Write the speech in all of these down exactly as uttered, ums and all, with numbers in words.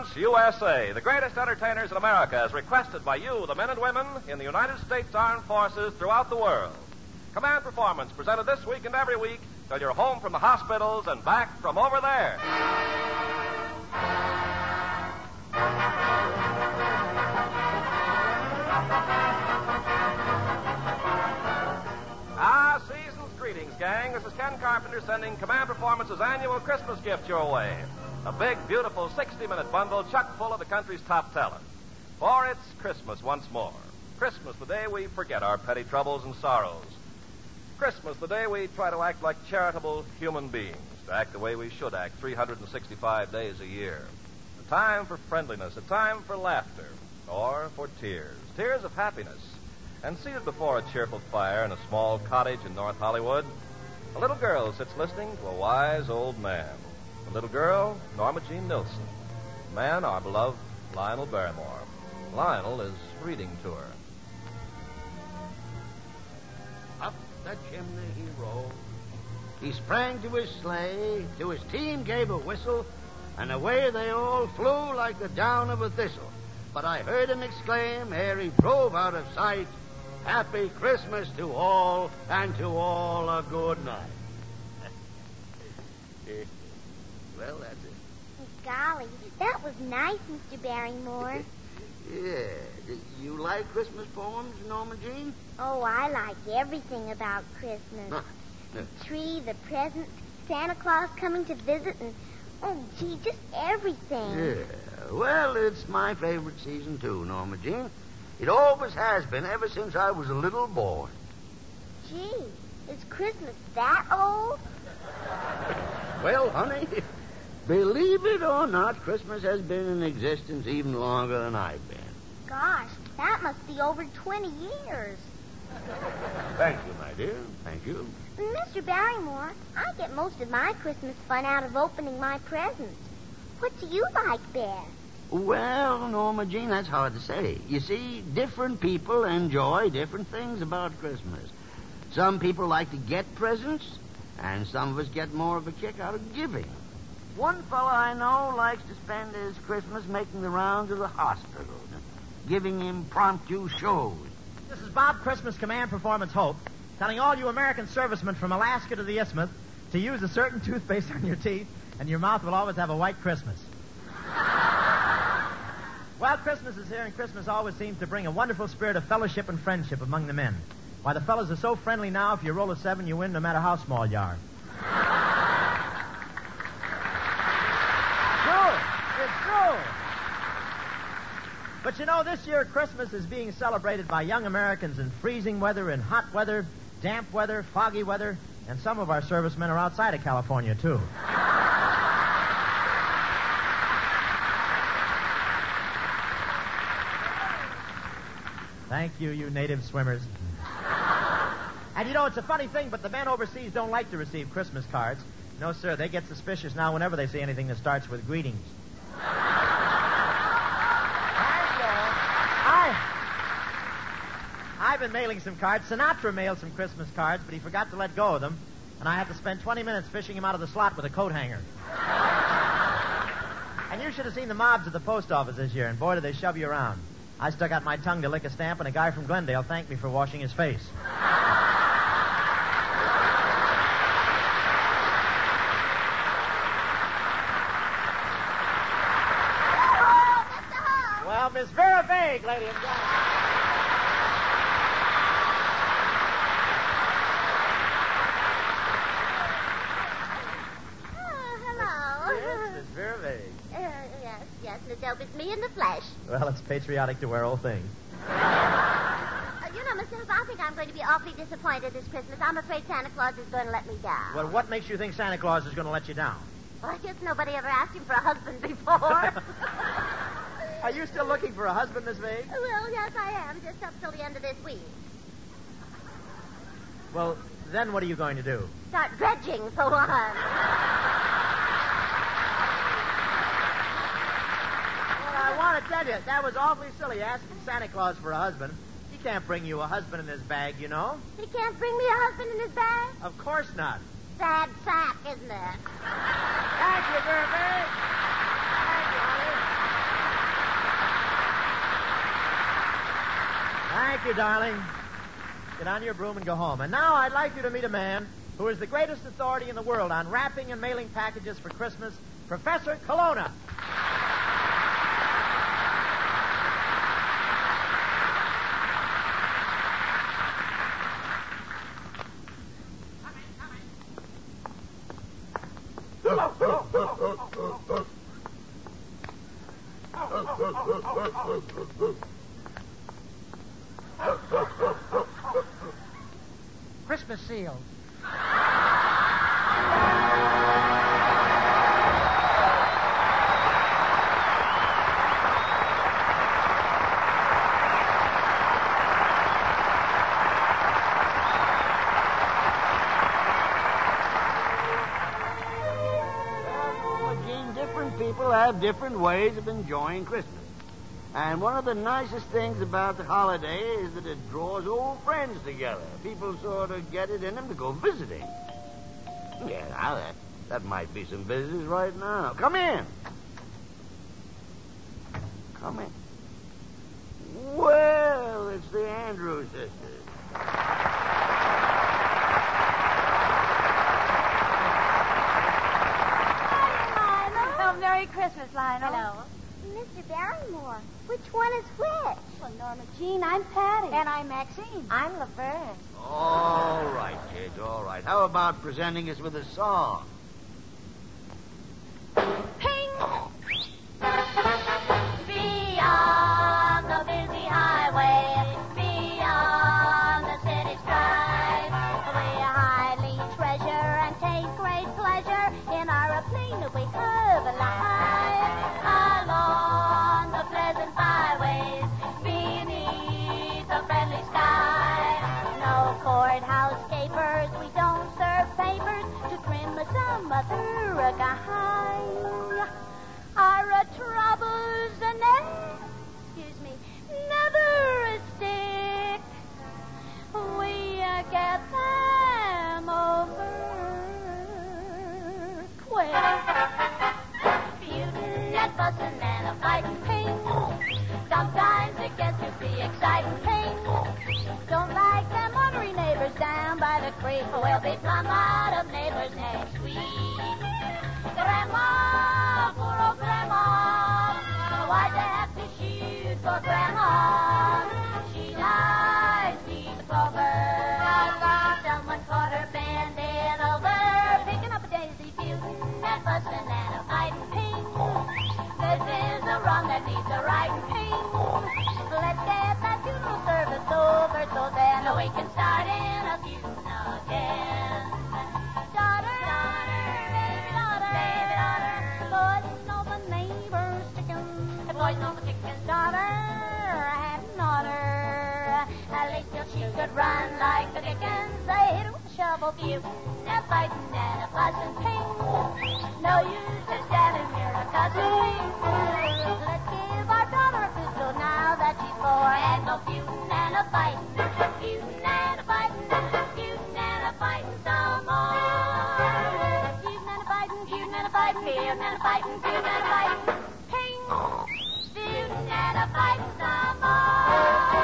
Performance U S A, the greatest entertainers in America, as requested by you, the men and women in the United States Armed Forces throughout the world. Command Performance, presented this week and every week till you're home from the hospitals and back from over there. Ah, season's greetings, gang. This is Ken Carpenter sending Command Performance's annual Christmas gift your way. A big, beautiful sixty-minute bundle chock full of the country's top talent. For it's Christmas once more. Christmas, the day we forget our petty troubles and sorrows. Christmas, the day we try to act like charitable human beings, to act the way we should act three hundred sixty-five days a year. A time for friendliness, a time for laughter, or for tears, tears of happiness. And seated before a cheerful fire in a small cottage in North Hollywood, a little girl sits listening to a wise old man. The little girl, Norma Jean Nilsson. The man, our beloved Lionel Barrymore. Lionel is reading to her. Up the chimney he rolled. He sprang to his sleigh, to his team gave a whistle, and away they all flew like the down of a thistle. But I heard him exclaim ere he drove out of sight, "Happy Christmas to all, and to all a good night." Well, that's it. Golly, that was nice, Mister Barrymore. Yeah. Do you like Christmas poems, Norma Jean? Oh, I like everything about Christmas. Huh. The tree, the presents, Santa Claus coming to visit, and, oh, gee, just everything. Yeah. Well, it's my favorite season, too, Norma Jean. It always has been, ever since I was a little boy. Gee, is Christmas that old? Well, honey, believe it or not, Christmas has been in existence even longer than I've been. Gosh, that must be over twenty years. Thank you, my dear. Thank you. Mister Barrymore, I get most of my Christmas fun out of opening my presents. What do you like best? Well, Norma Jean, that's hard to say. You see, different people enjoy different things about Christmas. Some people like to get presents, and some of us get more of a kick out of giving. One fellow I know likes to spend his Christmas making the rounds of the hospital, giving impromptu shows. This is Bob Christmas, Command Performance Hope, telling all you American servicemen from Alaska to the Isthmus to use a certain toothpaste on your teeth, and your mouth will always have a white Christmas. Well, Christmas is here, and Christmas always seems to bring a wonderful spirit of fellowship and friendship among the men. Why, the fellows are so friendly now, if you roll a seven, you win no matter how small you are. True. It's true. But you know, this year Christmas is being celebrated by young Americans in freezing weather, in hot weather, damp weather, foggy weather, and some of our servicemen are outside of California, too. Thank you, you native swimmers. And you know, it's a funny thing, but the men overseas don't like to receive Christmas cards. No, sir, they get suspicious now whenever they see anything that starts with greetings. I, I've been mailing some cards. Sinatra mailed some Christmas cards, but he forgot to let go of them, and I had to spend twenty minutes fishing him out of the slot with a coat hanger. And you should have seen the mobs at the post office this year, and boy, did they shove you around. I stuck out my tongue to lick a stamp, and a guy from Glendale thanked me for washing his face. Well, Miss Vera Vague, ladies and gentlemen. Oh, hello. Yes, Miss Vera Vague. Uh, yes, yes, Miss Elb, it's me in the flesh. Well, it's patriotic to wear old things. Uh, you know, Miss Elb, I think I'm going to be awfully disappointed this Christmas. I'm afraid Santa Claus is going to let me down. Well, what makes you think Santa Claus is going to let you down? Well, I guess nobody ever asked him for a husband before. Are you still looking for a husband, Miss Vague? Well, yes, I am, just up till the end of this week. Well, then what are you going to do? Start dredging for one. Well, I want to tell you, that was awfully silly asking Santa Claus for a husband. He can't bring you a husband in his bag, you know. He can't bring me a husband in his bag? Of course not. Sad sack, isn't it? Thank you, Vera Vague. Thank you, honey. Thank you, darling. Get on your broom and go home. And now I'd like you to meet a man who is the greatest authority in the world on wrapping and mailing packages for Christmas, Professor Colonna. Christmas seals. Gene, different people have different ways of enjoying Christmas. And one of the nicest things about the holiday is that it draws old friends together. People sort of get it in them to go visiting. Yeah, now that, that might be some visitors right now. Come in. Come in. Well, it's the Andrews sisters. Oh, Merry Christmas, Lionel. Hello. Mister Barrymore, which one is which? Well, Norma Jean, I'm Patty. And I'm Maxine. I'm Laverne. All right, kids, all right. How about presenting us with a song? Ping! Beyond the busy highway, beyond the city strife, we highly treasure and take great pleasure in our plain we curve alive. Along the pleasant byways, beneath the friendly sky. No courthouse capers, we don't serve papers to trim some other guy. Our troubles never, excuse me, never stick. We uh, get them over quick. Feuding and fussing and a fighting pain. Sometimes it gets to be exciting pain. Don't like them ornery neighbors down by the creek. We'll be plumb out of neighbors next week. Grandma, poor old Grandma, why'd they have to shoot for Grandma? She died deep over. Someone caught her bending over, picking up a daisy, feuding and fussing and a fighting ping. This is a wrong that needs a right and ping. Let's get that funeral service over so then we can start in a feud again. Daughter, daughter, baby daughter, baby daughter, poison over neighbor's chicken, poison over chicken. Daughter had an order, at least till she could run like the Dickens. They hit her with a shovel, feuding and fighting and a fussing ping. No use to standing here a cussing ping. Let's give our daughter a pistol now that she's four and go feuding and a fighting, feuding and a fighting, feuding and a fighting some more. Feuding and a fighting, feuding and a fighting, feuding and a fighting, feuding and a fighting, ping. Feuding and a fighting some more.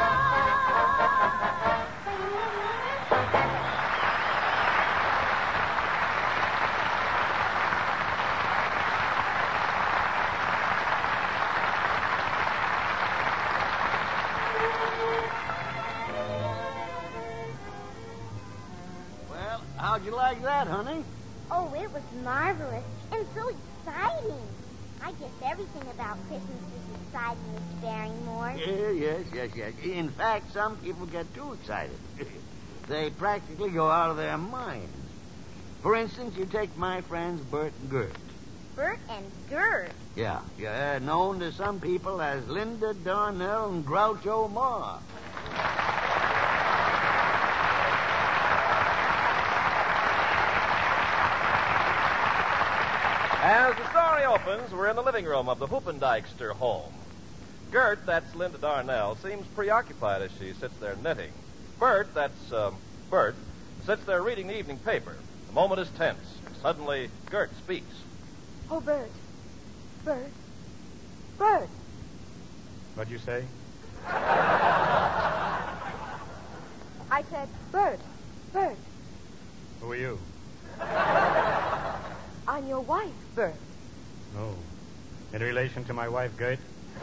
Well, how'd you like that, honey? Oh, it was marvelous and so exciting. I guess everything about Christmas is exciting, Mister Barrymore. Yeah, yes, yes, yes. In fact, some people get too excited. They practically go out of their minds. For instance, you take my friends Bert and Gert. Bert and Gert. Yeah, yeah, known to some people as Linda Darnell and Groucho Marx. As the story opens, we're in the living room of the Hoopendykester home. Gert, that's Linda Darnell, seems preoccupied as she sits there knitting. Bert, that's um, Bert, sits there reading the evening paper. The moment is tense. Suddenly, Gert speaks. Oh, Bert. Bert. Bert. What'd you say? I said, Bert. Bert. Who are you? I'm your wife, Bert. Oh. In relation to my wife, Gert?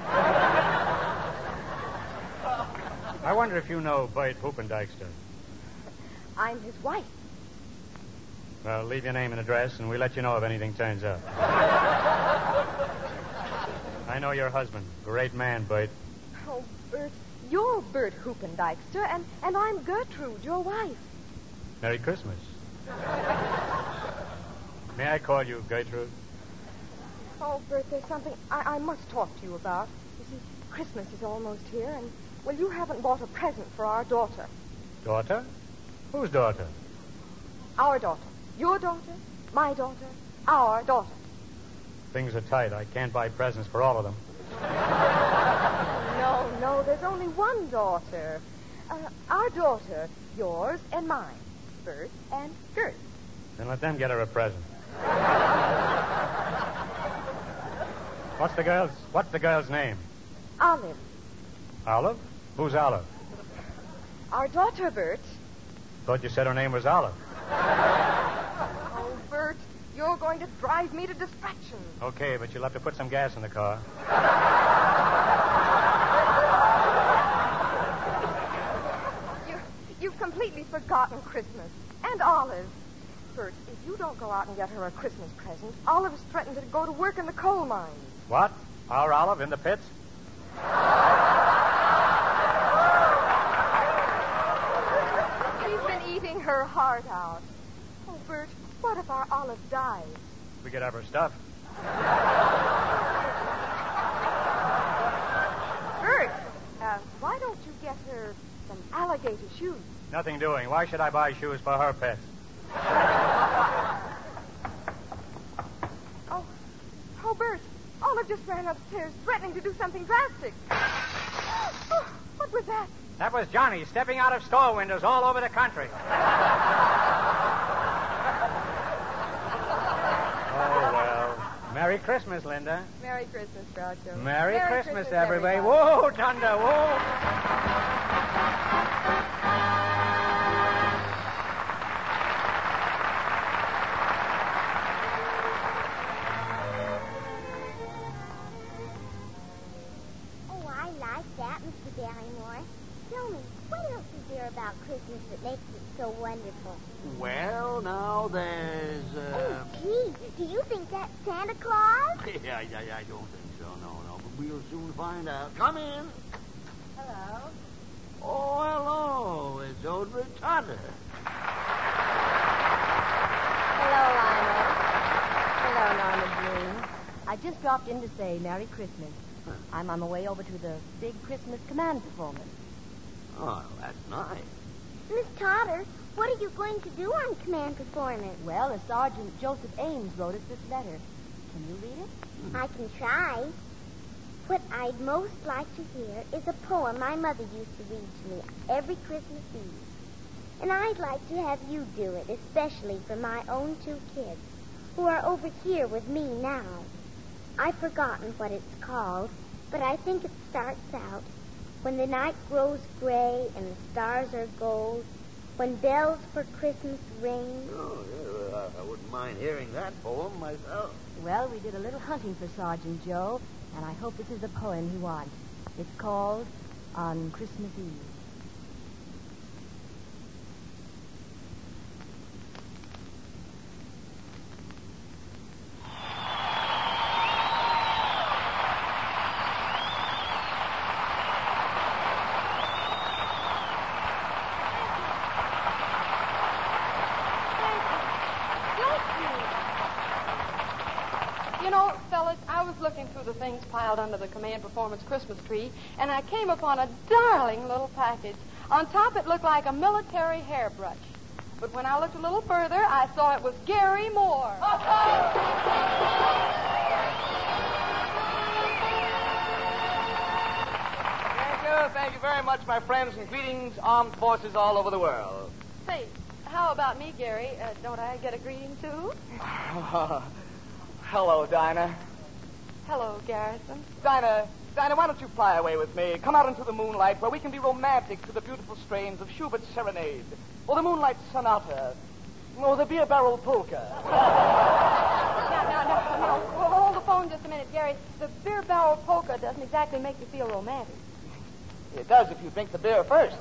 I wonder if you know Bert Hoopendijkster. I'm his wife. Well, leave your name and address, and we'll let you know if anything turns up. I know your husband. Great man, Bert. Oh, Bert, you're Bert Hoopendijkster, and, and I'm Gertrude, your wife. Merry Christmas. May I call you Gertrude? Oh, Bert, there's something I, I must talk to you about. You see, Christmas is almost here, and, well, you haven't bought a present for our daughter. Daughter? Whose daughter? Our daughter. Your daughter, my daughter, our daughter. Things are tight. I can't buy presents for all of them. No, no, there's only one daughter. Uh, our daughter, yours and mine, Bert and Gert. Then let them get her a present. What's the girl's What's the girl's name? Olive. Olive? Who's Olive? Our daughter, Bert. Thought you said her name was Olive. Oh, Bert, you're going to drive me to distraction. Okay, but you'll have to put some gas in the car. You, you've completely forgotten Christmas. And Olive. Bert, if you don't go out and get her a Christmas present, Olive's threatened to go to work in the coal mines. What? Our Olive in the pits? She's been eating her heart out. Oh, Bert, what if our Olive dies? We could have her stuff. Bert, uh, why don't you get her some alligator shoes? Nothing doing. Why should I buy shoes for her pets? Oh, oh, Bert, Olive just ran upstairs threatening to do something drastic. Oh, what was that? That was Johnny stepping out of store windows all over the country. Oh, well. Merry Christmas, Linda. Merry Christmas, Groucho. Merry, Merry Christmas, Christmas, everybody. everybody. Whoa, thunder, whoa. Oh, I like that, Mister Barrymore. Tell me, what else is there about Christmas that makes it so wonderful? Well, now there's, uh... Oh, gee, do you think that's Santa Claus? yeah, yeah, yeah, I don't think so, no, no, but we'll soon find out. Come in. Hello. Oh, hello. It's Audrey Totter. Hello, Lionel. Hello, Norma Jean. I just dropped in to say Merry Christmas. I'm on my way over to the big Christmas command performance. Oh, that's nice. Miss Totter, what are you going to do on command performance? Well, the Sergeant Joseph Ames wrote us this letter. Can you read it? I can try. What I'd most like to hear is a poem my mother used to read to me every Christmas Eve. And I'd like to have you do it, especially for my own two kids, who are over here with me now. I've forgotten what it's called, but I think it starts out, when the night grows gray and the stars are gold, when bells for Christmas ring. Oh, yeah, I wouldn't mind hearing that poem myself. Well, we did a little hunting for Sergeant Joe, and I hope this is the poem he wants. It's called On Christmas Eve. You know, fellas, I was looking through the things piled under the Command Performance Christmas tree, and I came upon a darling little package. On top, it looked like a military hairbrush. But when I looked a little further, I saw it was Gary Moore. Thank you. Thank you very much, my friends, and greetings, armed forces all over the world. Say, how about me, Gary? Uh, don't I get a greeting, too? Hello, Dinah. Hello, Garrison. Dinah, Dinah, why don't you fly away with me? Come out into the moonlight where we can be romantic to the beautiful strains of Schubert's Serenade, or the Moonlight Sonata, or the Beer Barrel Polka. Now, now, now, now, well, hold the phone just a minute, Gary. The beer barrel polka doesn't exactly make you feel romantic. It does if you drink the beer first.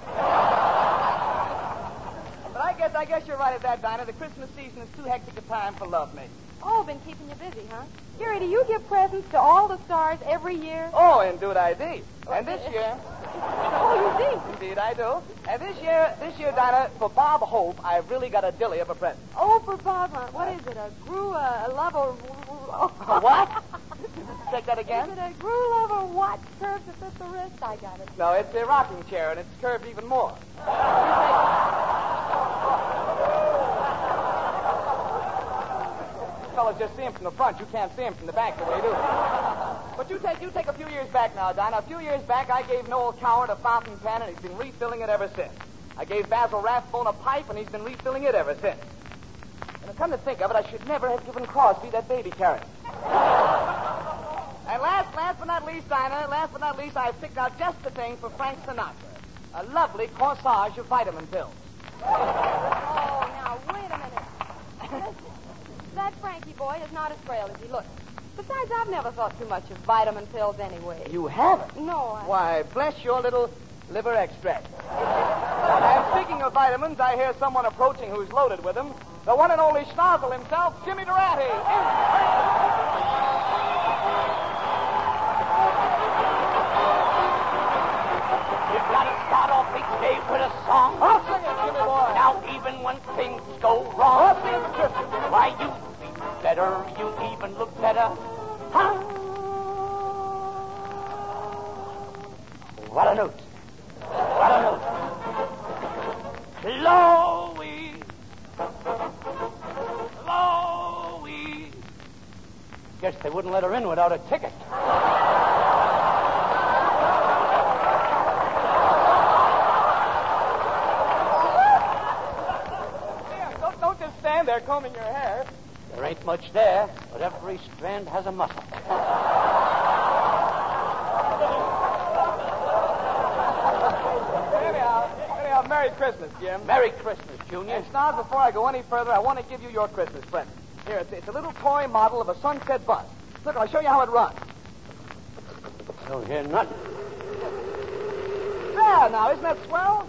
But I guess I guess you're right at that, Dinah. The Christmas season is too hectic a time for lovemaking. Oh, been keeping you busy, huh? Gary, do you give presents to all the stars every year? Oh, indeed I do. And this year... Oh, you do? Indeed I do. And this year, this year, Dinah, for Bob Hope, I've really got a dilly of a present. Oh, for Bob, huh? What is it, a Gru, a, a lover... A what? Take that again? Is it a Gru lover watch curved to fit the wrist? I got it. No, it's a rocking chair, and it's curved even more. Fellas just see him from the front. You can't see him from the back the way you do. But you take you take a few years back now, Dinah. A few years back, I gave Noel Coward a fountain pen, and he's been refilling it ever since. I gave Basil Rathbone a pipe, and he's been refilling it ever since. And come to think of it, I should never have given Crosby that baby carrot. And last, last but not least, Dinah, last but not least, I've picked out just the thing for Frank Sinatra. A lovely corsage of vitamin pills. Oh, now, wait a minute. That Frankie boy is not as frail as he looks. Besides, I've never thought too much of vitamin pills anyway. You haven't? No, I... Why, bless your little liver extract. And speaking of vitamins, I hear someone approaching who's loaded with them. The one and only Schnozzle himself, Jimmy Durante. You've got to start off each day with a song. I'll sing it, Jimmy boy. Now, even when things go wrong, I'll sing it, Christmas. why, you feel better, you even look better. Huh? What a note. What a note. Chloe. Chloe. Guess they wouldn't let her in without a ticket. Don't, don't just stand there combing your hair. There ain't much there, but every strand has a muscle. Anyhow, anyhow, Merry Christmas, Jim. Merry Christmas, Junior. And Snob, before I go any further, I want to give you your Christmas present. Here, it's, it's a little toy model of a sunset bus. Look, I'll show you how it runs. Don't hear nothing. There, now, isn't that swell?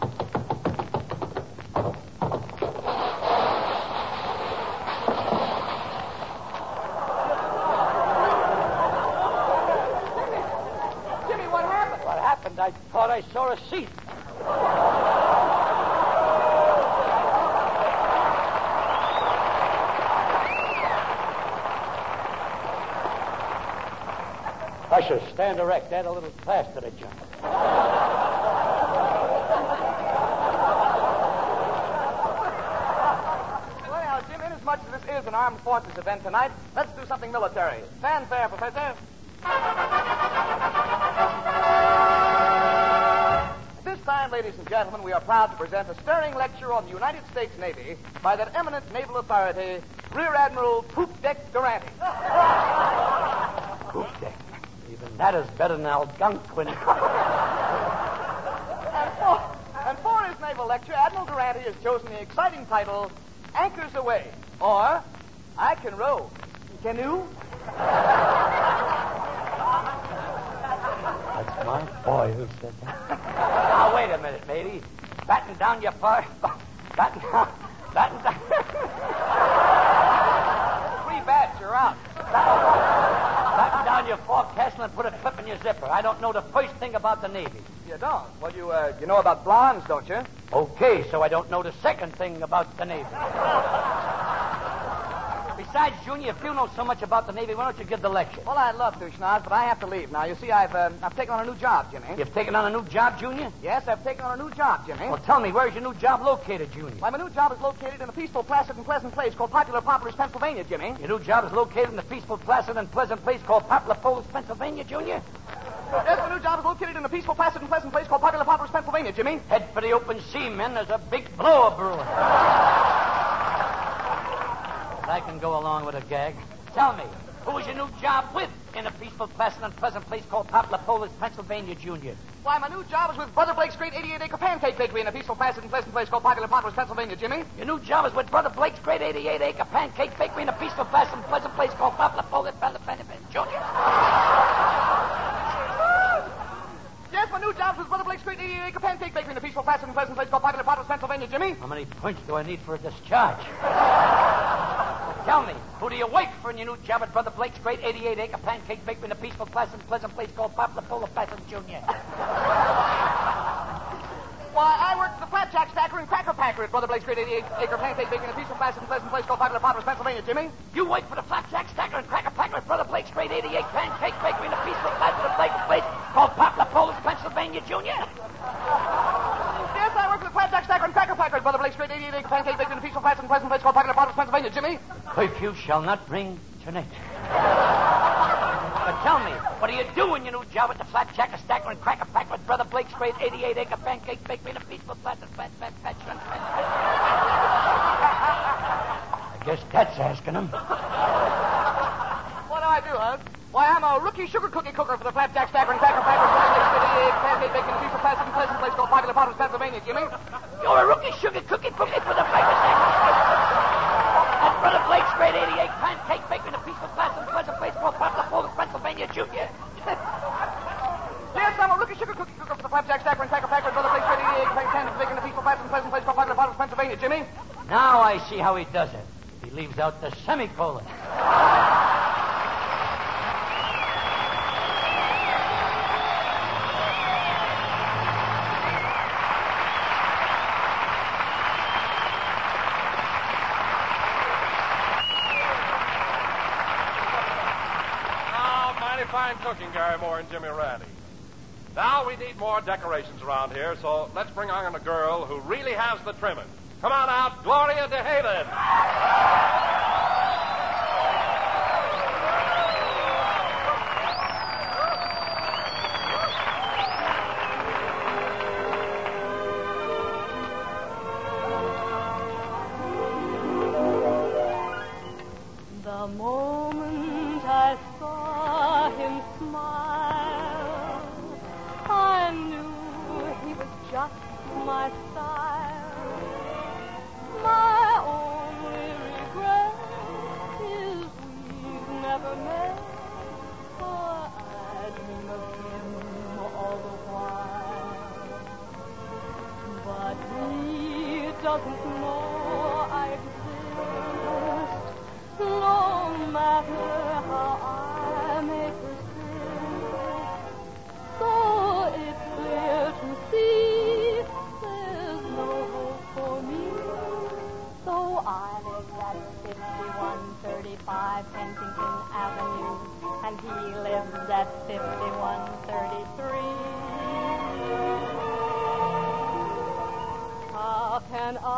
Jimmy, what happened? What happened? I thought I saw a seat. Usher, stand erect. Add a little class to the jump. Well, anyhow, Jim, inasmuch as this is an armed forces event tonight, let's do something military. Fanfare, Professor. This time, ladies and gentlemen, we are proud to present a stirring lecture on the United States Navy by that eminent naval authority, Rear Admiral Poop Deck Durante. Poop deck. Even that is better than Algonquin. And for, and for his naval lecture, Admiral Durante has chosen the exciting title, Anchors Aweigh, or I Can Row. Can you? That's my boy who said that. Now, wait a minute, matey. Batten down your fire. Batten down. Batten down. Three bats, you're out. Batten down your forecastle and put a clip in your zipper. I don't know the first thing about the Navy. You don't? Well, you, uh, you know about blondes, don't you? Okay, so I don't know the second thing about the Navy. Besides, Junior, if you know so much about the Navy, why don't you give the lecture? Well, I'd love to, Schnoz, but I have to leave now. You see, I've uh, I've taken on a new job, Jimmy. You've taken on a new job, Junior? Yes, I've taken on a new job, Jimmy. Well, tell me, where's your new job located, Junior? Why, my new job is located in a peaceful, placid, and pleasant place called Popular Poplars, Pennsylvania, Jimmy. Your new job is located in a peaceful, placid, and pleasant place called Poplar Poles, Pennsylvania, Junior? Yes, my new job is located in a peaceful, placid, and pleasant place called Popular Poplars, Pennsylvania, Jimmy. Head for the open sea, men. There's a big blower brewing. I can go along with a gag. Tell me, Who's your new job with in a peaceful, placid, and pleasant place called Poplapolis, Pennsylvania, Junior? Why, my new job is with Brother Blake's great eighty-eight acre pancake bakery in a peaceful, placid, and pleasant place called Poplapolis, Pennsylvania, Jimmy. Your new job is with Brother Blake's great eighty-eight acre pancake bakery in a peaceful, placid, and pleasant place called Poplapolis, Pennsylvania, Junior. Yes, my new job is with Brother Blake's great eighty-eight acre pancake bakery in a peaceful, placid, and pleasant place called Poplapolis, Pennsylvania, Jimmy. How many points do I need for a discharge? Tell me, who do you work for in your new job at Brother Blake's great eighty-eight acre pancake bakery in a peaceful, placid, pleasant place called Poplapolis, Pennsylvania, Junior? Why, I work for the Flapjack Stacker and Cracker Packer at Brother Blake's great eighty-eight acre pancake bakery in a peaceful, placid, and pleasant place called Poplapolis, Pennsylvania, Jimmy. You work for the Flapjack Stacker and Cracker Packer at Brother Blake's great eighty-eight pancake bakery in a peaceful, placid, and pleasant place called Poplapolis, Pennsylvania, Junior? Yes, I work for the Flapjack Stacker and Cracker Packer at Brother Blake's great eighty-eight acre pancake bakery in a peaceful, placid, and pleasant place called Poplapolis, Pennsylvania, Jimmy. Curfew shall not ring tonight. But tell me, what do you do in your new job at the Flapjack Stacker and Cracker Packer at Brother Blake's great eighty-eight acre pancake bakery in a peaceful, placid, fat, fat, fat, fat, fat. I guess that's asking him. What do I do, huh? Why, I'm a rookie sugar cookie cooker for the Flapjack Stacker and Cracker Packer at Brother Blake's great eighty-eight acre pancake bakery in a peaceful, placid, and pleasant place called Poplapolis, Pennsylvania, Jimmy. You're a rookie sugar cookie cookie for the Flapjack at Brother Blake's great eighty-eight pancake bakery in a peaceful, placid, and pleasant place called Poplapolis, Pennsylvania, Junior. Yes, I'm a rookie sugar cookie cooker for the Flapjack Stacker and Cracker Packer at Brother Blake's great eighty-eight acre pancake bakery in a peaceful, placid, and pleasant place called Poplapolis, Pennsylvania, Jimmy. Now I see how he does it. He leaves out the semicolon. Fine cooking, Gary Moore and Jimmy Ratty. Now we need more decorations around here, so let's bring on a girl who really has the trimming. Come on out, Gloria DeHaven. The moment I saw him smile, I knew he was just my style. My only regret is we've never met, for I dream of him all the while. But he doesn't know I exist, no matter how I may persist. So it's clear to see there's no hope for me. So I live at fifty-one thirty-five Kensington Avenue, and he lives at fifty-one thirty-three. How can I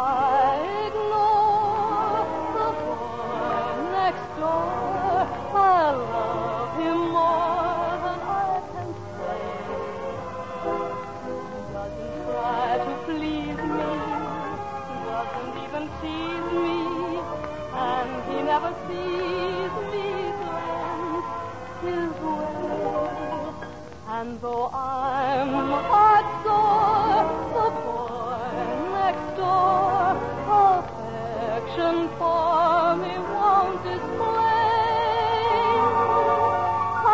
ignore the boy next door? I love him more than I can say. He doesn't try to please me, doesn't even tease me, and he never sees me glance his way. And though I'm heart sore, the boy next door affection for me won't display. I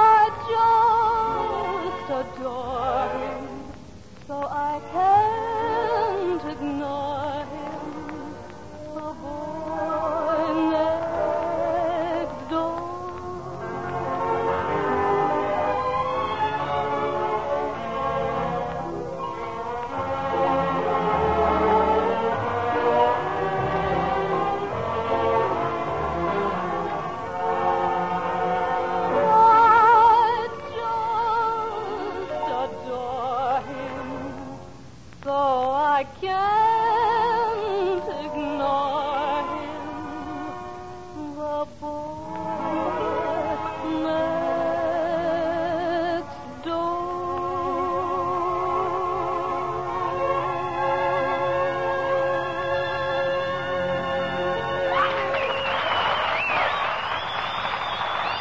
just adore him, so I can't ignore him. The boy next door. I can't ignore him, the boy next door.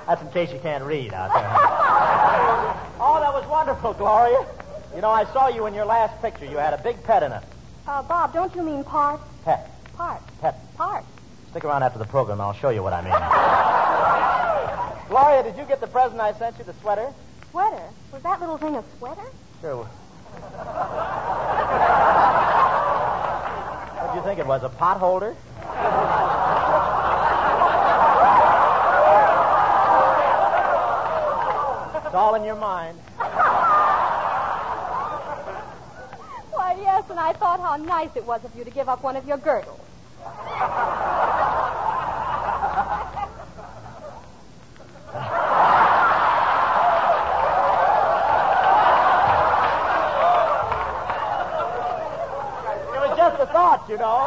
That's in case you can't read out there. Oh, that was wonderful, Gloria. You know, I saw you in your last picture. You had a big pet in it. Uh, Bob, don't you mean part? Pet. Part. Pet. Part. Stick around after the program. I'll show you what I mean. Gloria, did you get the present I sent you, the sweater? Sweater? Was that little thing a sweater? Sure. What did you think it was, a pot holder? It's all in your mind. Why, yes, and I thought how nice it was of you to give up one of your girdles. You know.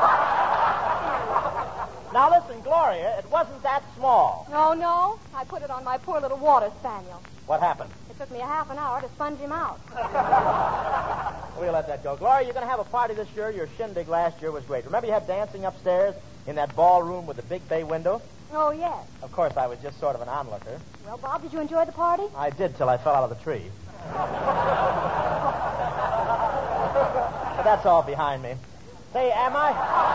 Now listen, Gloria, it wasn't that small. No, no. I put it on my poor little water spaniel. What happened? It took me a half an hour to sponge him out. We'll let that go. Gloria, you're going to have a party this year. Your shindig last year was great. Remember you had dancing upstairs in that ballroom with the big bay window? Oh, yes. Of course, I was just sort of an onlooker. Well, Bob, did you enjoy the party? I did till I fell out of the tree. But that's all behind me. Say, am I?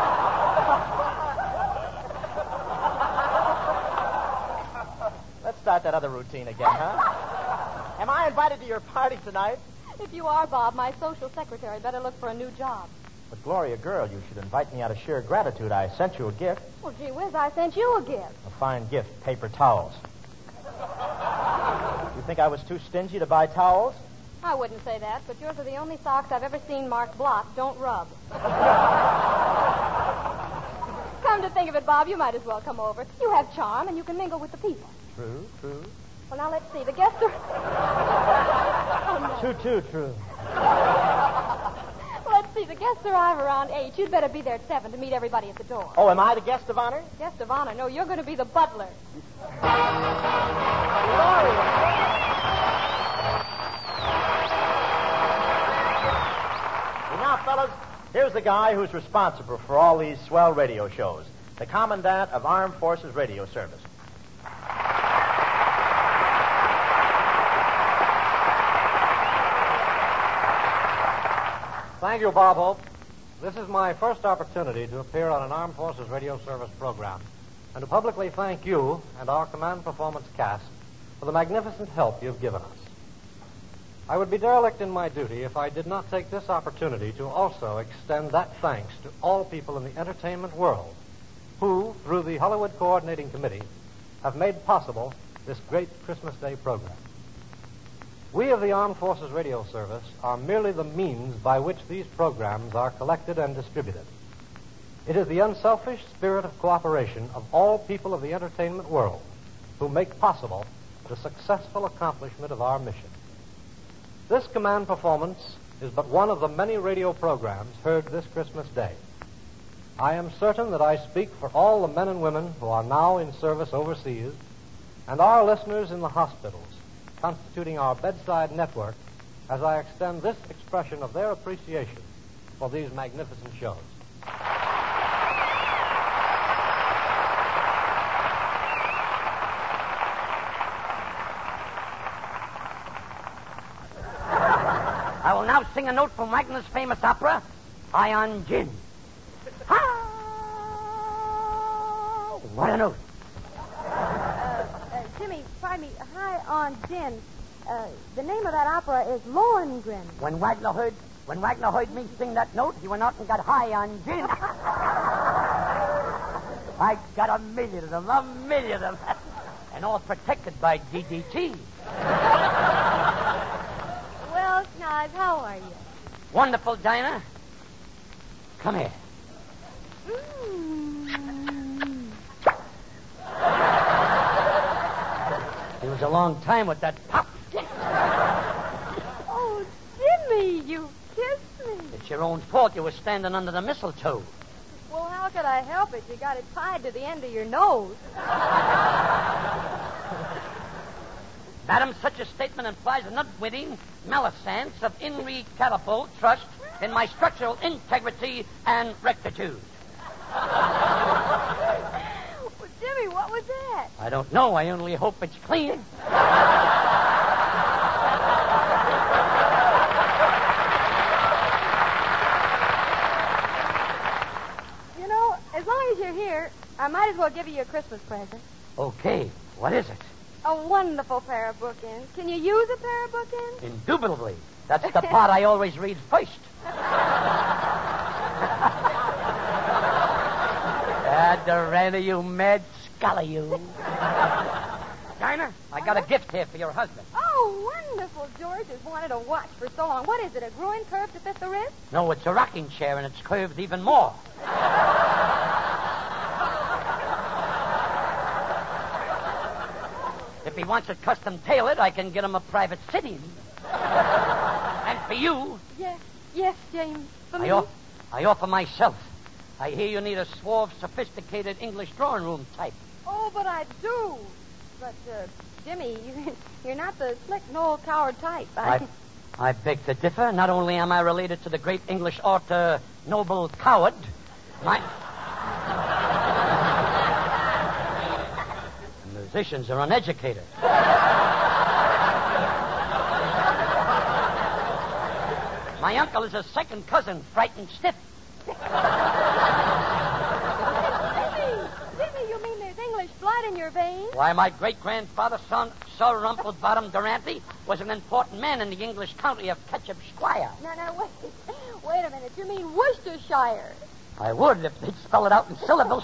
Let's start that other routine again, huh? Am I invited to your party tonight? If you are, Bob, my social secretary better look for a new job. But, Gloria, girl, you should invite me out of sheer gratitude. I sent you a gift. Well, gee whiz, I sent you a gift. A fine gift, paper towels. You think I was too stingy to buy towels? I wouldn't say that, but yours are the only socks I've ever seen marked block, don't rub. Come to think of it, Bob, you might as well come over. You have charm, and you can mingle with the people. True, true. Well, now, let's see. The guests are... Oh, no. Too, too true. Let's see. The guests arrive around eight. You'd better be there at seven to meet everybody at the door. Oh, am I the guest of honor? Guest of honor? No, you're going to be the butler. Now, fellas, here's the guy who's responsible for all these swell radio shows, the Commandant of Armed Forces Radio Service. Thank you, Bob Hope. This is my first opportunity to appear on an Armed Forces Radio Service program, and to publicly thank you and our Command Performance cast for the magnificent help you've given us. I would be derelict in my duty if I did not take this opportunity to also extend that thanks to all people in the entertainment world who, through the Hollywood Coordinating Committee, have made possible this great Christmas Day program. We of the Armed Forces Radio Service are merely the means by which these programs are collected and distributed. It is the unselfish spirit of cooperation of all people of the entertainment world who make possible the successful accomplishment of our mission. This command performance is but one of the many radio programs heard this Christmas Day. I am certain that I speak for all the men and women who are now in service overseas and our listeners in the hospitals, constituting our bedside network, as I extend this expression of their appreciation for these magnificent shows. I will now sing a note from Wagner's famous opera, High on Gin. Ha! What a note. Uh, uh, Jimmy, pardon me, High on Gin. Uh, the name of that opera is Lohengrin. When Wagner heard when Wagner heard me sing that note, he went out and got high on gin. I got a million of them, a million of them. And all protected by D D T. Well, Snoz, how are you? Wonderful, Dinah. Come here. Mm. It was a long time with that pop. Oh, Jimmy, you kissed me. It's your own fault you were standing under the mistletoe. Well, how could I help it? You got it tied to the end of your nose. Madam, such a statement implies an unwitting malfeasance of irrecoverable trust in my structural integrity and rectitude. Well, Jimmy, what was that? I don't know. I only hope it's clean. You know, as long as you're here, I might as well give you a Christmas present. Okay. What is it? A wonderful pair of bookends. Can you use a pair of bookends? Indubitably. That's the part I always read first. Ah, Durana, you mad scholar, you. Dinah, I got a gift here for your husband. Oh, wonderful. George has wanted a watch for so long. What is it, a groin curve to fit the wrist? No, it's a rocking chair, and it's curved even more. If he wants it custom tailored, I can get him a private sitting. And for you... Yes, yes, James. For I, me? off- I offer myself. I hear you need a suave, sophisticated English drawing room type. Oh, but I do. But, uh, Jimmy, you, you're not the slick Noel Coward type. I, I beg to differ. Not only am I related to the great English author, Noble Coward, my... Musicians are uneducated. My uncle is a second cousin, frightened stiff. Jimmy, Jimmy, you mean there's English blood in your veins? Why, my great-grandfather, son, Sir Rumplebottom Durante, was an important man in the English county of Ketchupsquire. No, no, wait. Wait a minute. You mean Worcestershire? I would if they'd spell it out in syllables.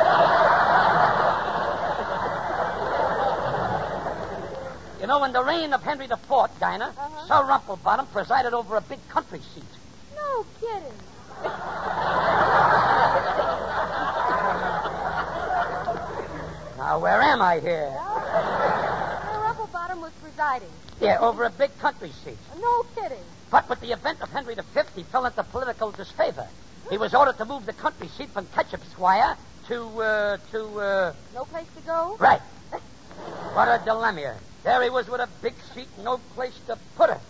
You know, in the reign of Henry the Fourth, Dinah, uh-huh. Sir Rumplebottom presided over a big country seat. No kidding. Now, where am I here? Sir Rumplebottom was presiding. Yeah, over a big country seat. No kidding. But with the event of Henry the Fifth, he fell into political disfavor. He was ordered to move the country seat from Ketchupsquire to, uh, to, uh... No place to go? Right. What a dilemma. There he was with a big seat, no place to put it.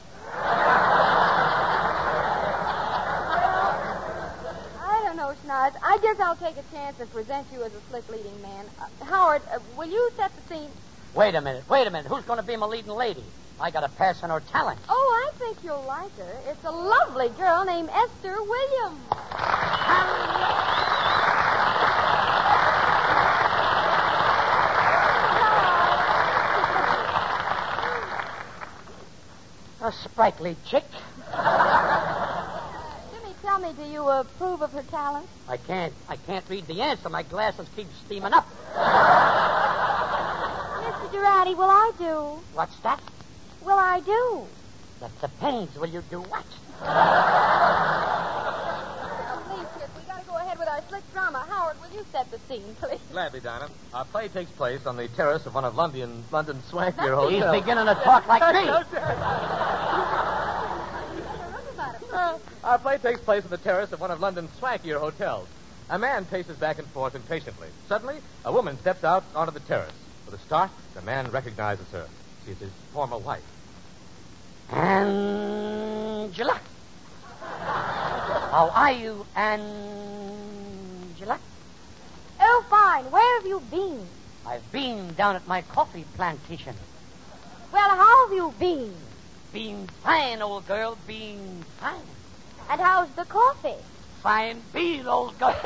I don't know, Schnoz. I guess I'll take a chance and present you as a slick leading man. Uh, Howard, uh, will you set the scene? Wait a minute, wait a minute. Who's going to be my leading lady? I got to pass on her talent. Oh, I think you'll like her. It's a lovely girl named Esther Williams. A sprightly chick. Jimmy, tell me, do you approve of her talent? I can't. I can't read the answer. My glasses keep steaming up. Mister Durante, will I do? What's that? Will I do? That depends. Will you do what? Now, please, kids, we got to go ahead with our slick drama. Howard, will you set the scene, please? Gladly, Dinah. Our play takes place on the terrace of one of London, London's swankier hotels. He's beginning to talk like me. Uh, our play takes place on the terrace of one of London's swankier hotels. A man paces back and forth impatiently. Suddenly, a woman steps out onto the terrace. With a start, the man recognizes her. She is his former wife. Angela. How are you, Angela? Oh, fine. Where have you been? I've been down at my coffee plantation. Well, how have you been? Been fine, old girl, been fine. And how's the coffee? Fine bean, old girl.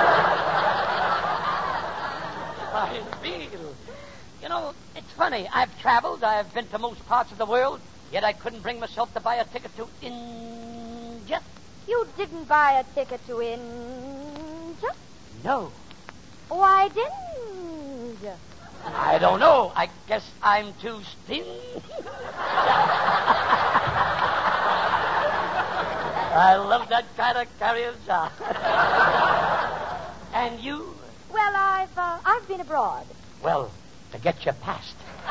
Fine bean. You know, it's funny. I've traveled. I've been to most parts of the world, yet I couldn't bring myself to buy a ticket to India. You didn't buy a ticket to India? No. Why didn't you? I don't know. I guess I'm too stingy. I love that kind of carrier job. And you? Well, I've uh, I've been abroad. Well, to get you past.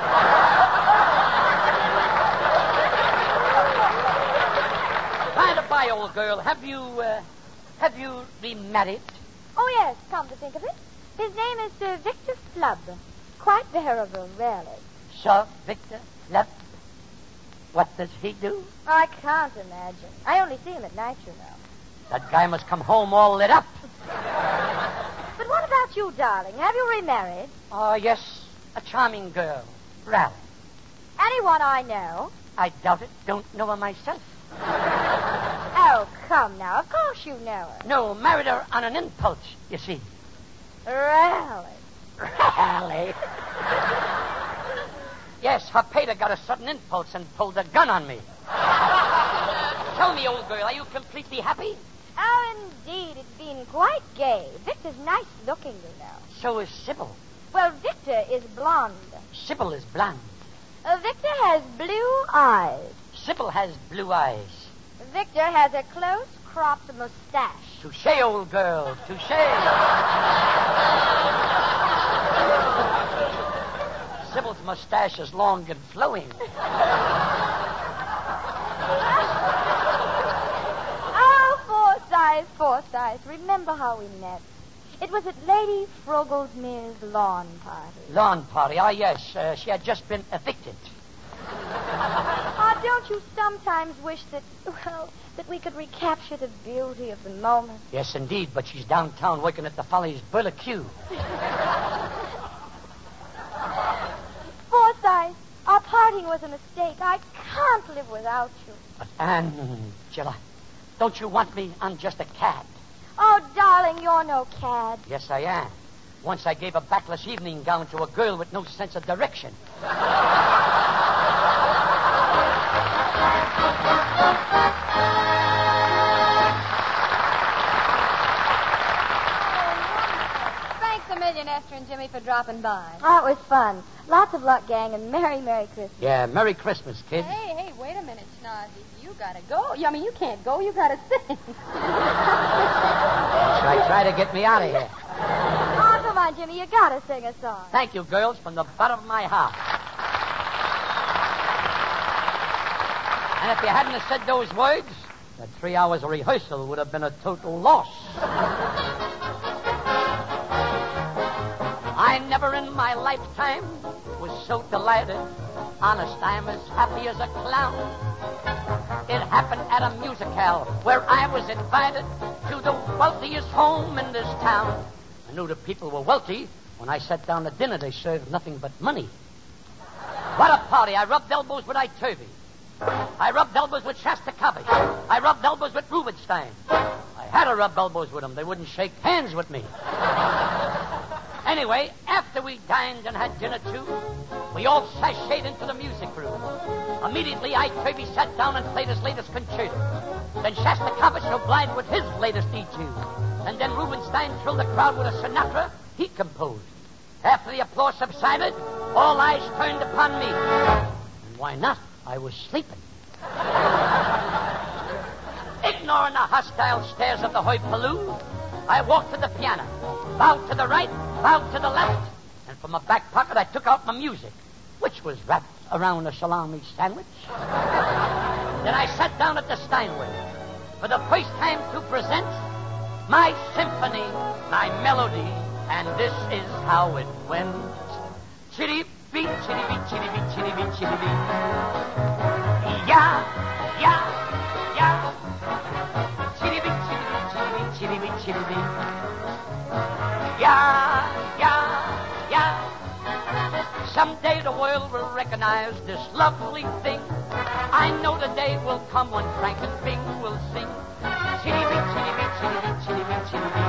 By the by, old girl, have you uh, have you remarried? Oh, yes, come to think of it. His name is Sir Victor Flubb. Quite venerable, really. Sir Victor Flubb? What does he do? I can't imagine. I only see him at night, you know. That guy must come home all lit up. But what about you, darling? Have you remarried? Oh, yes. A charming girl. Ralph. Anyone I know? I doubt it. Don't know her myself. Oh, come now. Of course you know her. No, married her on an impulse, you see. Really? Really? Yes, her pater got a sudden impulse and pulled a gun on me. Tell me, old girl, are you completely happy? Oh, indeed. It's been quite gay. Victor's nice looking, you know. So is Sybil. Well, Victor is blonde. Sybil is blonde. Uh, Victor has blue eyes. Sybil has blue eyes. Victor has a close cropped mustache. Touche, old girl. Touche. Sybil's mustache is long and flowing. Oh, Forsyth, Forsyth. Remember how we met? It was at Lady Frogglesmere's lawn party. Lawn party? Ah, yes. Uh, she had just been evicted. Oh, don't you sometimes wish that, well, that we could recapture the beauty of the moment? Yes, indeed, but she's downtown working at the Follies Burlicue. Forsyth, our parting was a mistake. I can't live without you. But, Angela, don't you want me? I'm just a cad. Oh, darling, you're no cad. Yes, I am. Once I gave a backless evening gown to a girl with no sense of direction. Thanks a million, Esther and Jimmy, for dropping by. Oh, it was fun. Lots of luck, gang, and Merry, Merry Christmas. Yeah, Merry Christmas, kid. Hey, hey, wait a minute, Schnozzy. You gotta go. I mean, you can't go. You gotta sing. Try, try to get me out of here. Oh, come on, Jimmy. You gotta sing a song. Thank you, girls, from the bottom of my heart. And if you hadn't have said those words, that three hours of rehearsal would have been a total loss. I never in my lifetime was so delighted. Honest, I'm as happy as a clown. It happened at a musicale where I was invited to the wealthiest home in this town. I knew the people were wealthy. When I sat down to dinner, they served nothing but money. What a party. I rubbed elbows with Iturbe. I rubbed elbows with Shostakovich. I rubbed elbows with Rubinstein. I had to rub elbows with them. They wouldn't shake hands with me. Anyway, after we dined and had dinner, too, we all sashayed into the music room. Immediately, Iturbe sat down and played his latest concerto. Then Shostakovich obliged with his latest etude. And then Rubinstein thrilled the crowd with a sonata he composed. After the applause subsided, all eyes turned upon me. And why not? I was sleeping. Ignoring the hostile stares of the hoi pollou, I walked to the piano, bowed to the right, bowed to the left, and from my back pocket I took out my music, which was wrapped around a salami sandwich. Then I sat down at the Steinway for the first time to present my symphony, my melody, and this is how it went. Chitty beat, chitty beat, chitty beat, chitty beat, chitty beat. Yeah, yeah, yeah. Chitty beat, chitty beat, chitty beat, chitty beat, chitty beat. Yeah, yeah, yeah. Someday the world will recognize this lovely thing. I know the day will come when Frank and Bing will sing. Chitty beat, chitty beat, chitty beat, chitty beat, chitty beat.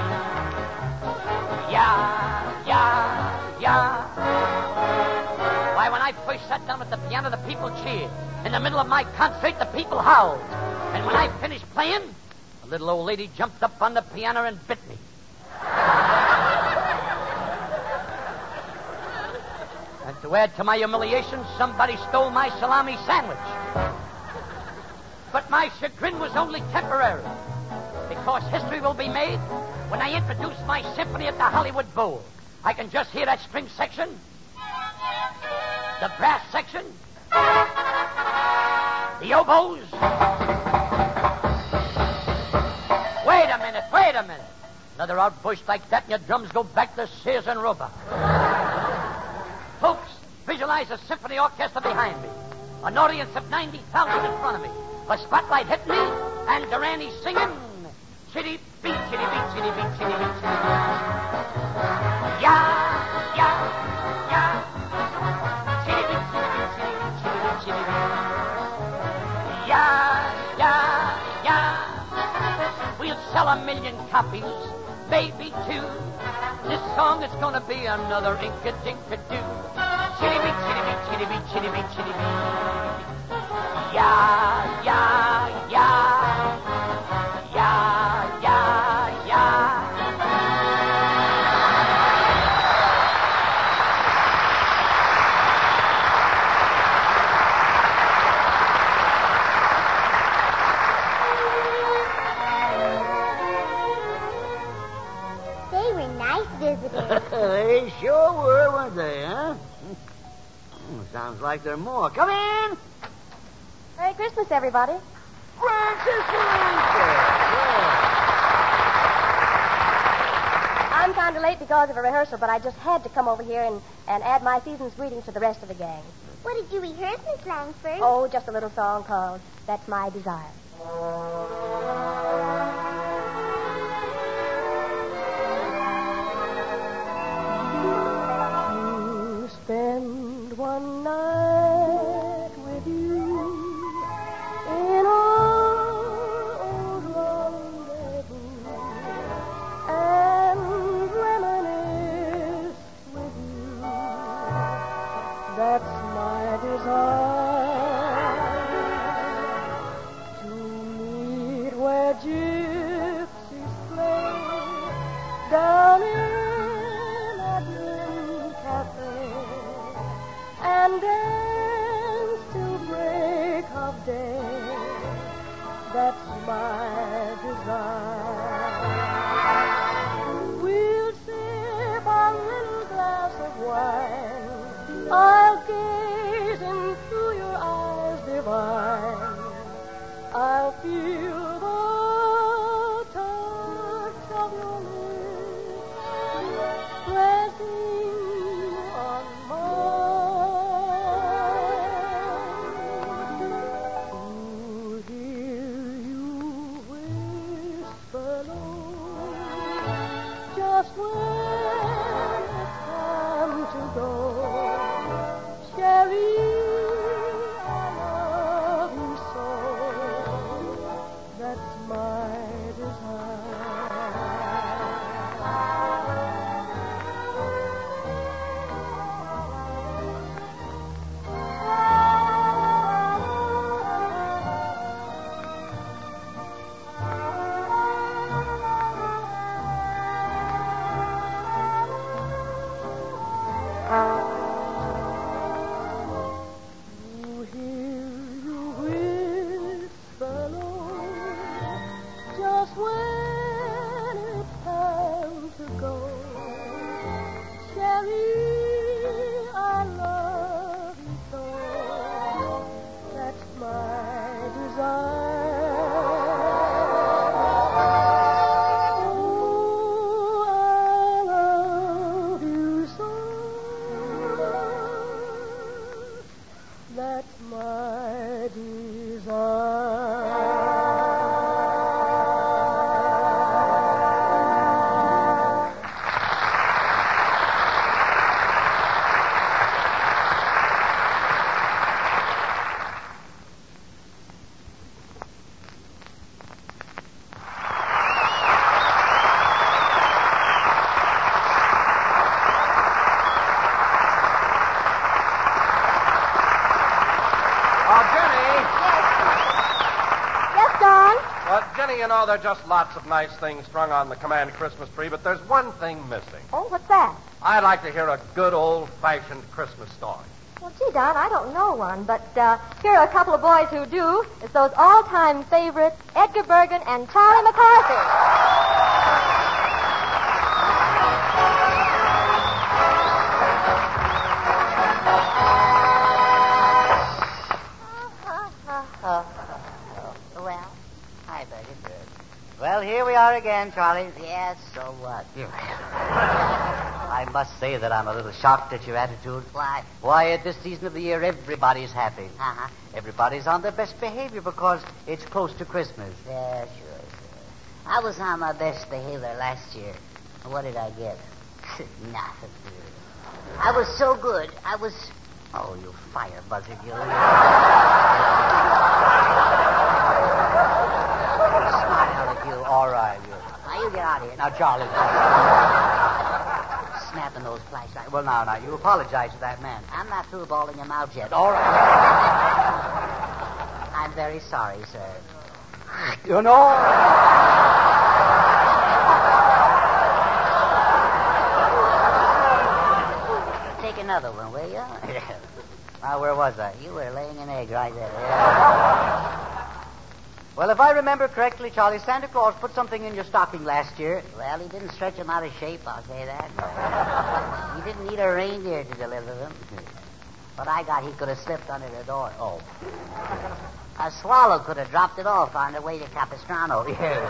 Yeah, yeah, yeah. Why, when I first sat down at the piano, the people cheered. In the middle of my concert, the people howled. And when I finished playing, a little old lady jumped up on the piano and bit me. And to add to my humiliation, somebody stole my salami sandwich. But my chagrin was only temporary, because history will be made when I introduce my symphony at the Hollywood Bowl. I can just hear that string section, the brass section, the oboes. Wait a minute, wait a minute. Another outburst like that and your drums go back to Sears and Roebuck. Folks, visualize a symphony orchestra behind me, an audience of ninety thousand in front of me, a spotlight hitting me, and Durante singing, chitty beat, chitty beat, chitty beat, chitty beat, chitty beat. Yeah, yeah, yeah. million copies, maybe two. This song is gonna be another inka-dinka-doo. Chitty-bee, chitty-bee, chitty-bee, chitty-bee, chitty-bee. Yeah, yeah, yeah. Yeah, yeah, yeah. They were nice visitors. They sure were, weren't they, huh? Hmm, sounds like there are more. Come in! Merry Christmas, everybody. Francis Lancer! I'm kind of late because of a rehearsal, but I just had to come over here and, and add my season's greetings to the rest of the gang. What did you rehearse, Miss Langsford? Oh, just a little song called That's My Desire. To spend one night with you in our old rendezvous and reminisce with you. That's my desire. To meet where gypsies play down in a dim cafe and dance till break of day. That's my desire. We'll sip a little glass of wine. I'll gaze into your eyes divine. I'll feel the touch of your lips pressing on mine. To hear you whisper low, just when it's time to go. Sherry, I love you so. That's my desire. To hear you whisper low, just when it's time to go. Sherry, I love you so. That's my desire. Oh, I love you so. That's my desire. Oh, Jenny. Yes, Don? Well, Jenny, you know, there are just lots of nice things strung on the command Christmas tree, but there's one thing missing. Oh, what's that? I'd like to hear a good old-fashioned Christmas story. Well, gee, Don, I don't know one, but uh, here are a couple of boys who do. It's those all-time favorites, Edgar Bergen and Charlie McCarthy. Well, hi, Bertie. Well, here we are again, Charlie. Yes, so what? I must say that I'm a little shocked at your attitude. Why? Why, at this season of the year, everybody's happy. Uh-huh. Everybody's on their best behavior because it's close to Christmas. Yeah, sure, sure. I was on my best behavior last year. What did I get? Nothing. I was so good. I was... Oh, you fire buzzard, you. Smart aleck, you. All right, you. out of here. Now, Charlie. Snapping those flashlights. Well, now, now, you apologize to that man. I'm not through bawling him out yet. All right. I'm very sorry, sir. You know... Take another one, will you? Now, where was I? You were laying an egg right there. Yeah. Well, if I remember correctly, Charlie, Santa Claus put something in your stocking last year. Well, he didn't stretch him out of shape, I'll say that. He didn't need a reindeer to deliver them. What I got, he could have slipped under the door. Oh. A swallow could have dropped it off on the way to Capistrano.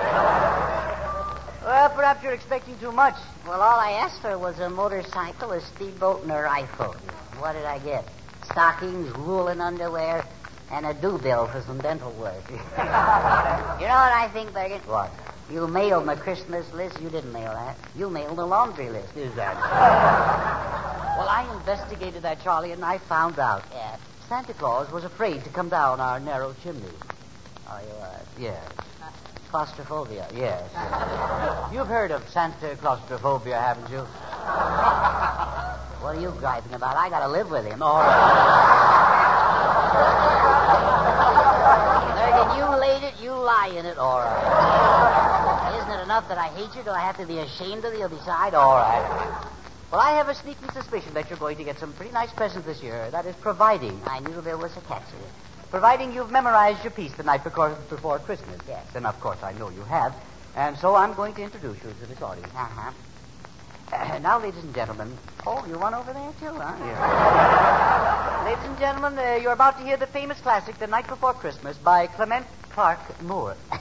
Well, perhaps you're expecting too much. Well, all I asked for was a motorcycle, a speedboat, and a rifle. What did I get? Stockings, woolen underwear, and a due bill for some dental work. You know what I think, Bergen? What? You mailed my Christmas list. You didn't mail that. You mailed the laundry list. Is that? Well, I investigated that, Charlie, and I found out. Yeah. Santa Claus was afraid to come down our narrow chimney. Oh, you are? Yes. Claustrophobia, yes. You've heard of Santa claustrophobia, haven't you? What are you griping about? I gotta live with him. All right. Bergen, you laid it, you lie in it. All right. Isn't it enough that I hate you? Do I have to be ashamed of you beside? All right. Well, I have a sneaking suspicion that you're going to get some pretty nice presents this year. That is, providing I knew there was a catch in it. Providing you've memorized your piece the night before, before Christmas. Yes. And, of course, I know you have. And so I'm going to introduce you to this audience. Uh-huh. Uh, now, ladies and gentlemen... Oh, you want over there, too, huh? Yeah. Ladies and gentlemen, uh, you're about to hear the famous classic, The Night Before Christmas, by Clement Clark Moore. I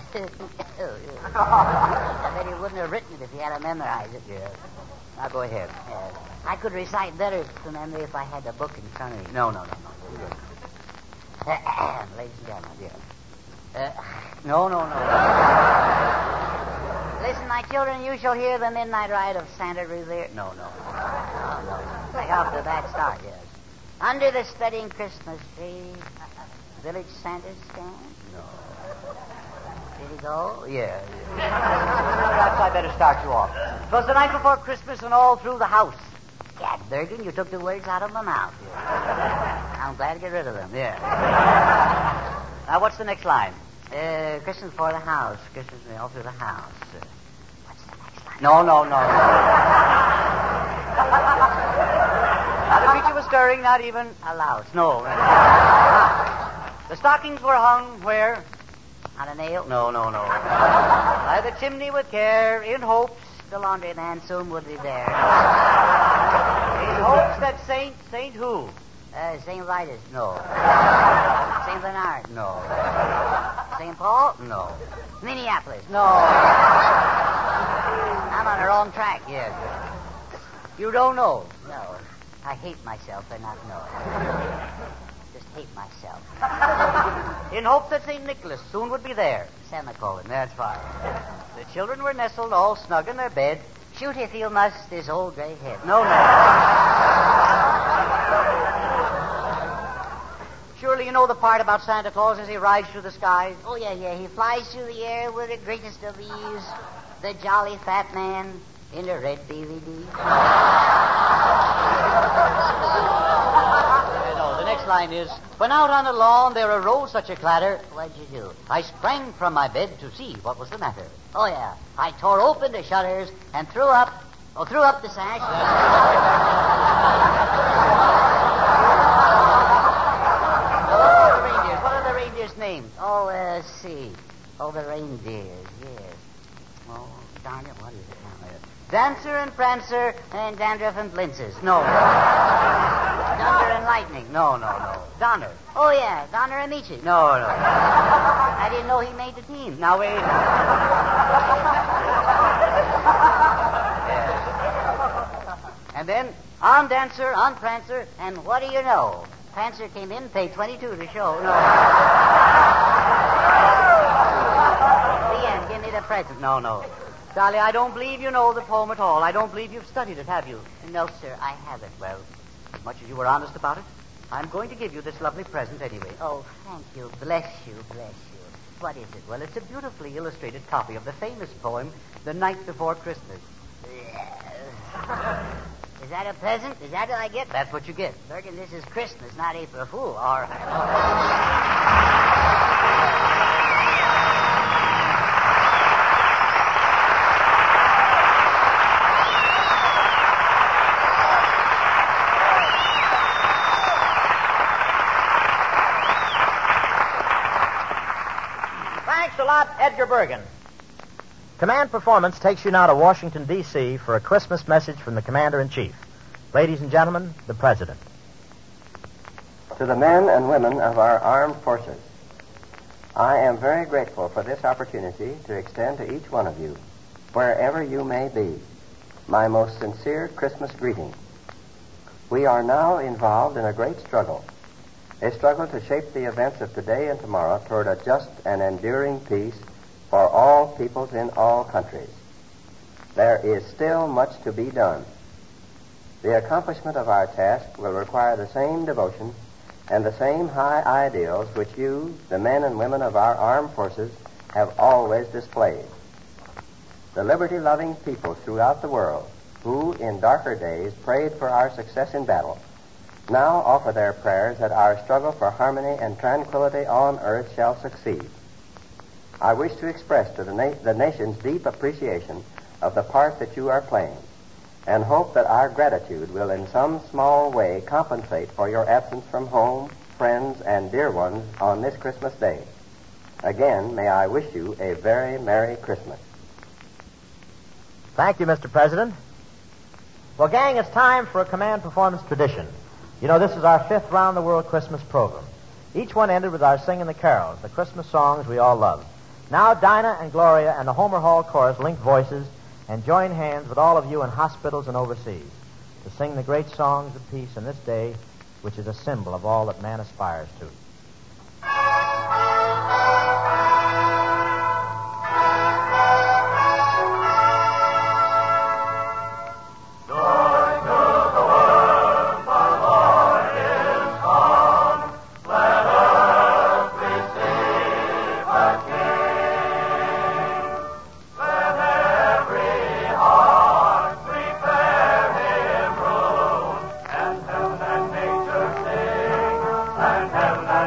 bet he wouldn't have written it if he had to memorize it. Yes. Now, go ahead. Yes. I could recite better from memory if I had the book in front of me. No, no, no, no. Ladies and gentlemen, yes. Uh, no, no, no. Listen, my children, you shall hear the midnight ride of Santa Revere. No, no. No, no. Take off the bad start, yes. Under the spreading Christmas tree, village Santa stands? No. Did he go? Yeah. Perhaps I better start you off. It was the night before Christmas and all through the house. Gad, Bergen, you took the words out of my mouth. Yeah. I'm glad to get rid of them. Yeah. Now, what's the next line? Uh, Christmas for the house. Christmas all through the house. Uh, what's the next line? No, no, no, no. Not a creature was stirring, not even a louse. No. The stockings were hung where? On a nail? No, no, no. By the chimney with care, in hopes the laundryman soon would be there. In hopes that Saint, Saint who? Uh, Saint Vitus? No. Saint Bernard? No. Saint Paul? No. Minneapolis? No. I'm on the wrong track, yes. You don't know? No. I hate myself for not knowing. Just hate myself. In hopes that Saint Nicholas soon would be there. Semicolon, that's fine. The children were nestled all snug in their bed. Shoot if you must, this old gray head. No, no. Surely you know the part about Santa Claus as he rides through the skies? Oh, yeah, yeah. He flies through the air with the greatest of ease. The jolly fat man in the red D V D. No, the next line is, when out on the lawn there arose such a clatter. What'd you do? I sprang from my bed to see what was the matter. Oh, yeah. I tore open the shutters and threw up, oh, threw up the sash. Names. Oh, uh, see. Oh, the reindeers, yes. Oh, darn it, what is it now? Dancer and Prancer and Dandruff and Blintzes. No. Thunder and Lightning. No, no, no. Donner. Oh, yeah, Donner and Amici. No, no. I didn't know he made the team. Now, wait. Yes. And then, on Dancer, on Prancer, and what do you know? Prancer came in, paid twenty-two to show. No. The end. Give me the present. No, no. Dolly, I don't believe you know the poem at all. I don't believe you've studied it, have you? No, sir, I haven't. Well, as much as you were honest about it, I'm going to give you this lovely present anyway. Oh, thank you. Bless you, bless you. What is it? Well, it's a beautifully illustrated copy of the famous poem, The Night Before Christmas. Is that a present? Is that what I get? That's what you get. Bergen, this is Christmas, not April Fool. All right. Thanks a lot, Edgar Bergen. Command Performance takes you now to Washington, D C for a Christmas message from the Commander-in-Chief. Ladies and gentlemen, the President. To the men and women of our armed forces, I am very grateful for this opportunity to extend to each one of you, wherever you may be, my most sincere Christmas greeting. We are now involved in a great struggle, a struggle to shape the events of today and tomorrow toward a just and enduring peace for all peoples in all countries. There is still much to be done. The accomplishment of our task will require the same devotion and the same high ideals which you, the men and women of our armed forces, have always displayed. The liberty-loving people throughout the world who, in darker days, prayed for our success in battle, now offer their prayers that our struggle for harmony and tranquility on earth shall succeed. I wish to express to the, na- the nation's deep appreciation of the part that you are playing, and hope that our gratitude will in some small way compensate for your absence from home, friends, and dear ones on this Christmas Day. Again, may I wish you a very Merry Christmas. Thank you, Mister President. Well, gang, it's time for a Command Performance tradition. You know, this is our fifth round-the-world Christmas program. Each one ended with our singing the carols, the Christmas songs we all love. Now, Dinah and Gloria and the Homer Hall Chorus link voices and join hands with all of you in hospitals and overseas to sing the great songs of peace in this day, which is a symbol of all that man aspires to. Heaven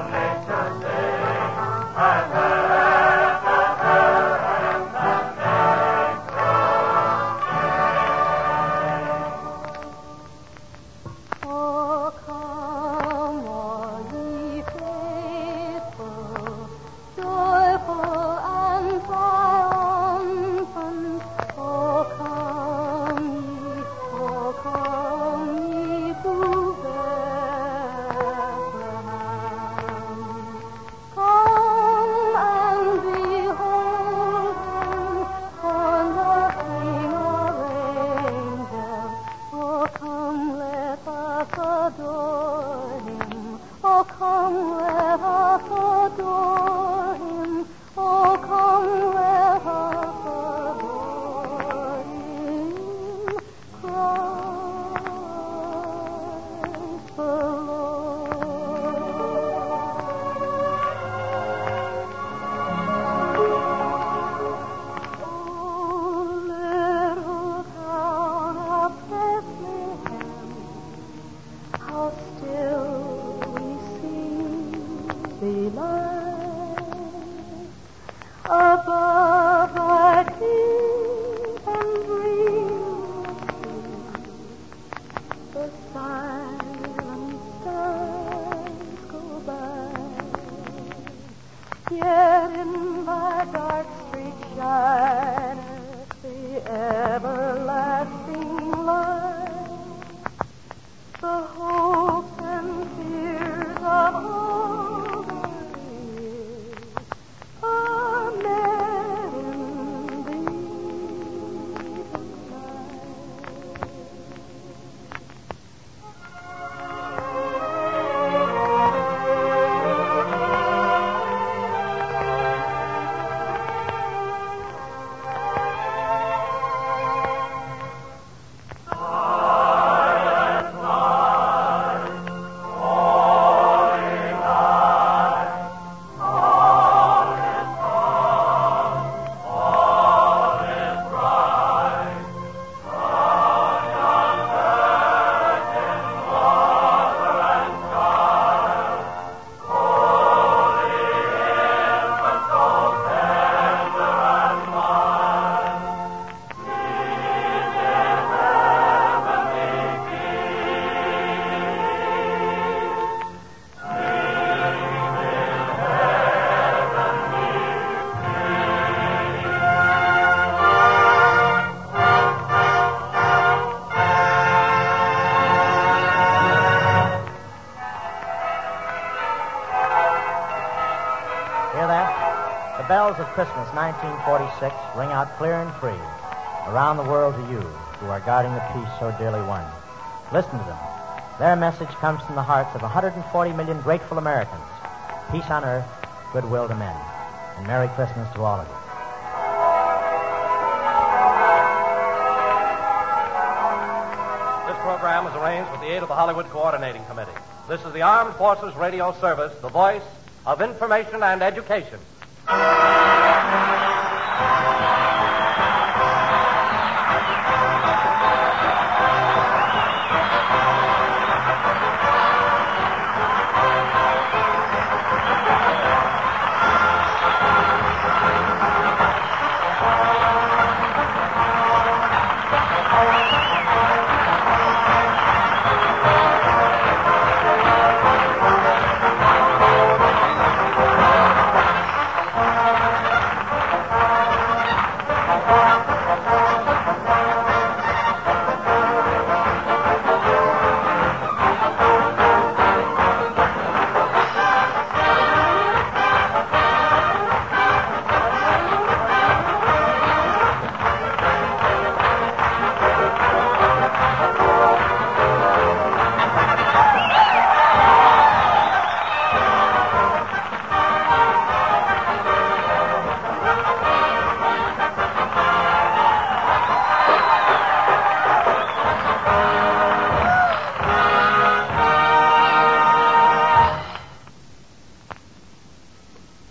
Christmas, nineteen forty-six, ring out clear and free. Around the world to you, who are guarding the peace so dearly won. Listen to them. Their message comes from the hearts of one hundred forty million grateful Americans. Peace on earth, goodwill to men. And Merry Christmas to all of you. This program was arranged with the aid of the Hollywood Coordinating Committee. This is the Armed Forces Radio Service, the voice of information and education.